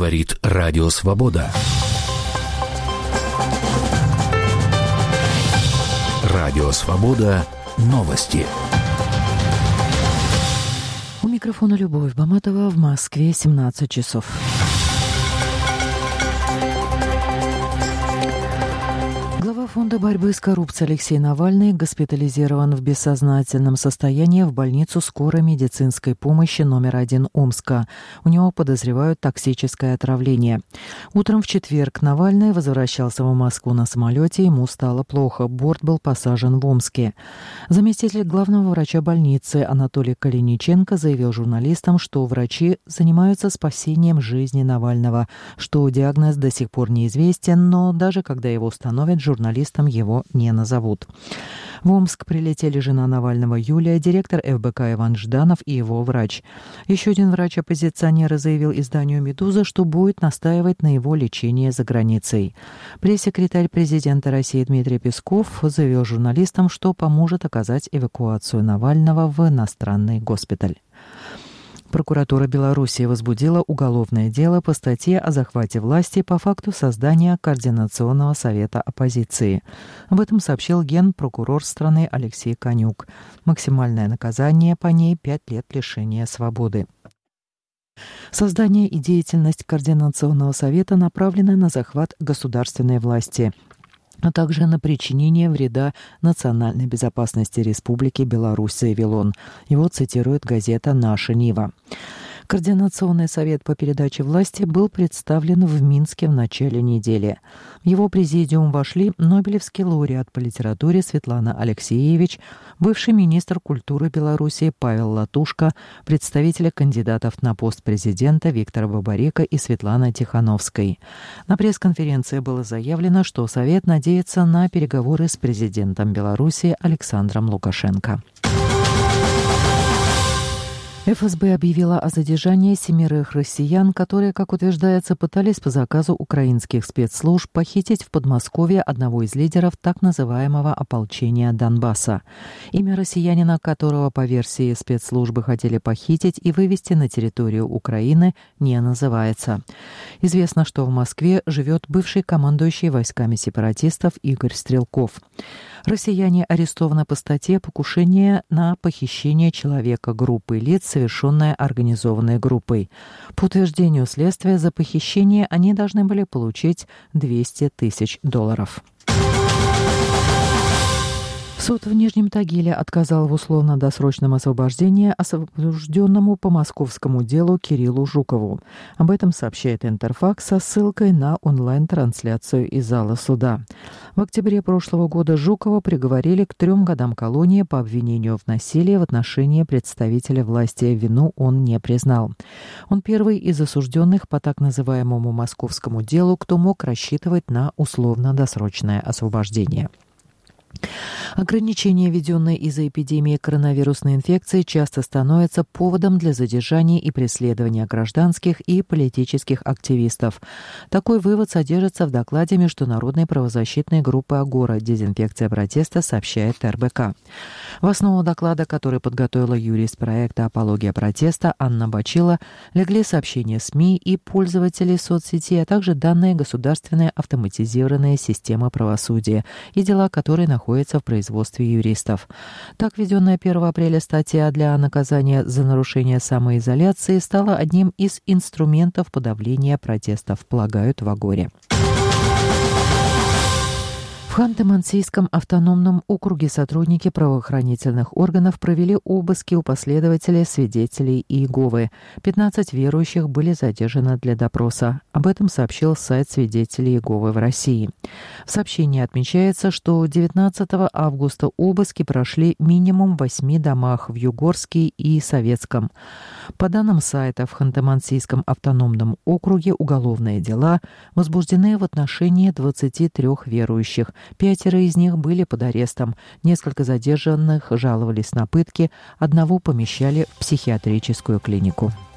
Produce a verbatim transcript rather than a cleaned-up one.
Говорит Радио Свобода. Радио Свобода. Новости. У микрофона Любовь Баматова, в Москве семнадцать часов. Глава фонда борьбы с коррупцией Алексей Навальный госпитализирован в бессознательном состоянии в больницу скорой медицинской помощи номер один Омска. У него подозревают токсическое отравление. Утром в четверг Навальный возвращался в Москву на самолете, ему стало плохо. Борт был посажен в Омске. Заместитель главного врача больницы Анатолий Калиниченко заявил журналистам, что врачи занимаются спасением жизни Навального, что диагноз до сих пор неизвестен, но даже когда его установят, журналистам его не назовут. В Омск прилетели жена Навального Юлия, директор эф бэ ка Иван Жданов и его врач. Еще один врач-оппозиционер заявил изданию «Медуза», что будет настаивать на его лечении за границей. Пресс-секретарь президента России Дмитрий Песков заявил журналистам, что поможет оказать эвакуацию Навального в иностранный госпиталь. Прокуратура Беларуси возбудила уголовное дело по статье о захвате власти по факту создания Координационного совета оппозиции. Об этом сообщил генпрокурор страны Алексей Конюк. Максимальное наказание по ней – пять лет лишения свободы. Создание и деятельность Координационного совета направлены на захват государственной власти, а также на причинение вреда национальной безопасности Республики Беларусь, заявил он. Его цитирует газета «Наша Нива». Координационный совет по передаче власти был представлен в Минске в начале недели. В его президиум вошли Нобелевский лауреат по литературе Светлана Алексеевич, бывший министр культуры Беларуси Павел Латушко, представители кандидатов на пост президента Виктор Бабарико и Светлана Тихановской. На пресс-конференции было заявлено, что Совет надеется на переговоры с президентом Беларуси Александром Лукашенко. эф эс бэ объявила о задержании семерых россиян, которые, как утверждается, пытались по заказу украинских спецслужб похитить в Подмосковье одного из лидеров так называемого ополчения Донбасса. Имя россиянина, которого, по версии спецслужбы, хотели похитить и вывести на территорию Украины, не называется. Известно, что в Москве живет бывший командующий войсками сепаратистов Игорь Стрелков. Россияне арестованы по статье «Покушение на похищение человека группы лиц, совершенное организованной группой». По утверждению следствия, за похищение они должны были получить двести тысяч долларов. Суд в Нижнем Тагиле отказал в условно-досрочном освобождении осужденному по московскому делу Кириллу Жукову. Об этом сообщает Интерфакс со ссылкой на онлайн-трансляцию из зала суда. В октябре прошлого года Жукова приговорили к трем годам колонии по обвинению в насилии в отношении представителя власти. Вину он не признал. Он первый из осужденных по так называемому московскому делу, кто мог рассчитывать на условно-досрочное освобождение. Ограничения, введенные из-за эпидемии коронавирусной инфекции, часто становятся поводом для задержания и преследования гражданских и политических активистов. Такой вывод содержится в докладе международной правозащитной группы «Агора. Дезинфекция протеста», сообщает эр бэ ка. В основу доклада, который подготовила юрист проекта «Апология протеста» Анна Бачила, легли сообщения СМИ и пользователей соцсетей, а также данные государственной автоматизированной системы правосудия и дела, которые находятся находится в производстве юристов. Так, введенная первого апреля статья для наказания за нарушение самоизоляции стала одним из инструментов подавления протестов, полагают в Агоре. В Ханты-Мансийском автономном округе сотрудники правоохранительных органов провели обыски у последователей свидетелей Иеговы. пятнадцать верующих были задержаны для допроса. Об этом сообщил сайт свидетелей Иеговы в России. В сообщении отмечается, что девятнадцатого августа обыски прошли минимум в восьми домах в Югорске и Советском. По данным сайта, в Ханты-Мансийском автономном округе уголовные дела возбуждены в отношении двадцати трёх верующих. Пятеро из них были под арестом. Несколько задержанных жаловались на пытки, одного помещали в психиатрическую клинику.